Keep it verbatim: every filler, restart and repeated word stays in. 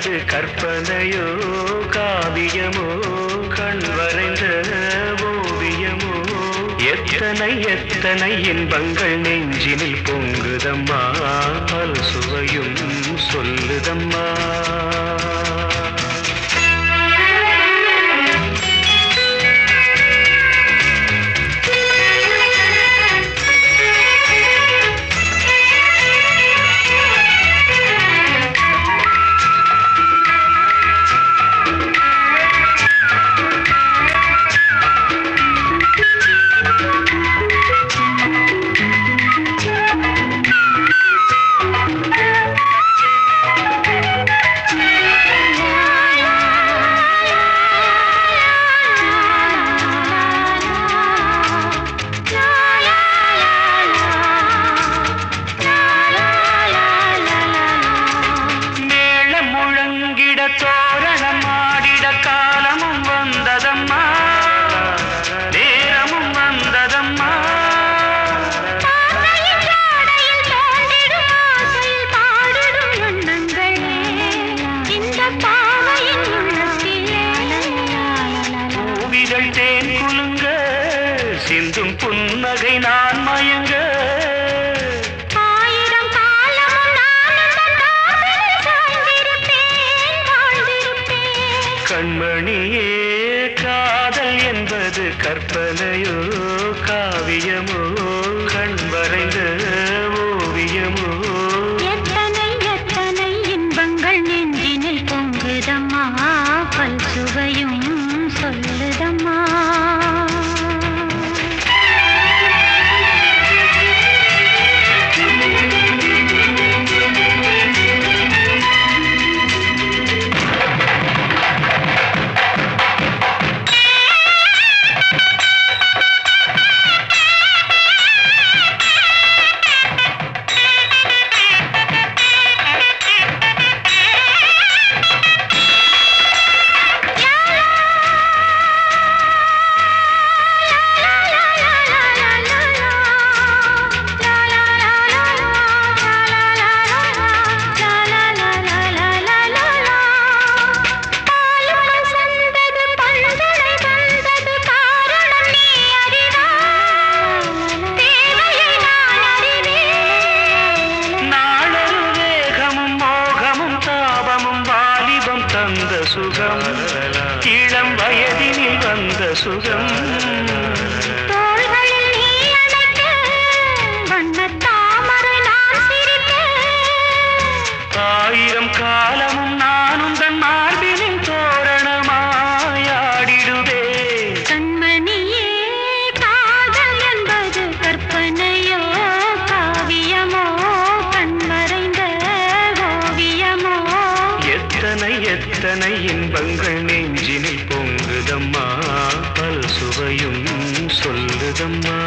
என்பது கற்பனையோ காவியமோ கண் வரைந்த ஓவியமோ எத்தனை எத்தனை இன்பங்கள் நெஞ்சினில் பொங்குதம்மா பல் சுவையும் சொல்லுதம்மா தோரணம் ஆடிட காலமும் வந்ததம்மா நேரமும் வந்ததம்மா பூவிதழ் தேன் குலுங்க சிந்தும் புன்னகை நான் மயங்க கண்மணியே காதல் என்பது கற்பனையோ காவியமோ கண் வரைந்த ஓவியமோ எத்தனை எத்தனை இன்பங்கள் நெஞ்சினில் பொங்குதம்மா பல் சுவையும் சொல்லுதம்மா தந்த சுகம் இளம் வயதினில் வந்த சுகம் தோள்களில் நீ அணைக்க வண்ணத் தாமரை நான் சிரிக்க ஆயிரம் காலமும் நானும் தன் மார்பினின் தோரணமாயாடிடுவே கண்மணியே காதல் என்பது கற்பனையோ காவியமோ கண்மறைந்த ஓவியமோ எத்தனை எத்தனை இன்பங்கள் நெஞ்சினில் பொங்குதம்மா பல் சுவையும் சொல்லுதம்மா.